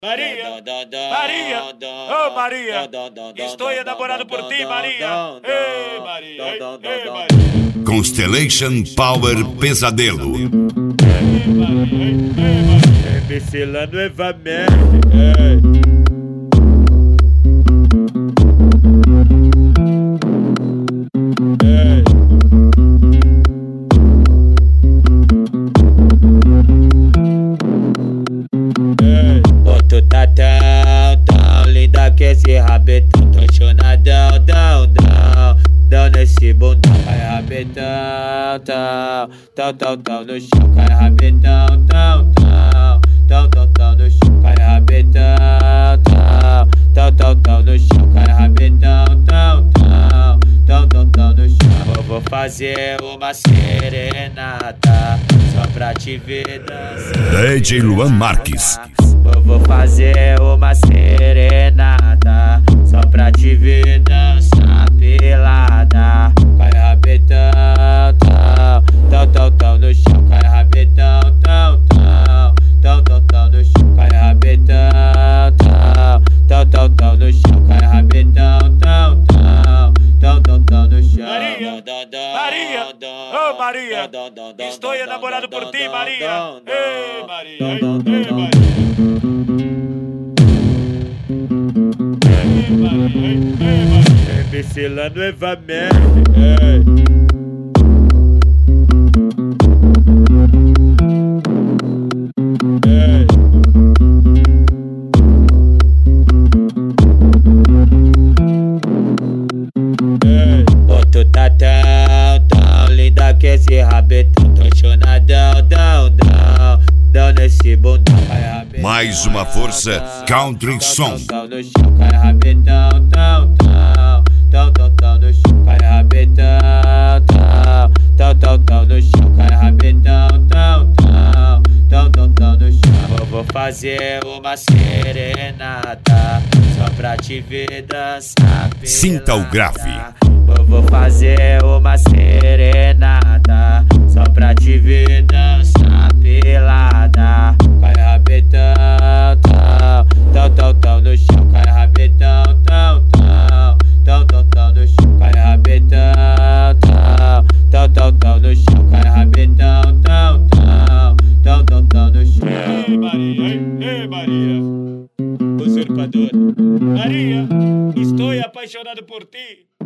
Maria, Maria, oh Maria, estou enamorado por ti, Maria. Ei, Maria, ei, Maria. Constellation Power Pesadelo. Ei, Maria, ei, Maria. MC lá no Evamete. Tu tá tão linda que esse rabetão. Tô chonadão, dão nesse bundão. Cai rabetão, tão no chão. Cai rabetão, tão no chão. Cai rabetão, tão no chão. Cai rabetão, tão no chão. Vou fazer uma serenata só pra te ver dançar. DJ Luan Marques. Vou fazer uma serenata só pra te ver dançar pelada. Cai rabetão, tão no chão. Cai rabetão, tão no chão. Cai rabetão, tão no chão. Cai rabetão, tão no chão. Maria, oh Maria, estou enamorado por ti, Maria. Ei, Maria, ei, Maria. MC lá no Evamete. Tu tá tão linda que esse rabetão. Tô chonadão, dão nesse bundão. Mais uma força Country Song. Tão no chão, cai rabetão, tão no chão. Cai rabetão, tão no chão. Cai rabetão, tão no chão. Vou fazer uma serenata só pra te ver dançar pelada. Sinta o grave. Vou fazer uma serenata só pra te ver dançar pelada. Cai rabetão, tão no chão. Cai rabetão, tão no chão. Cai rabetão, tão no chão. Cai rabetão, tão no chão. Ei, Maria, ei, Maria. Usurpadora. Maria, estou apaixonado por ti.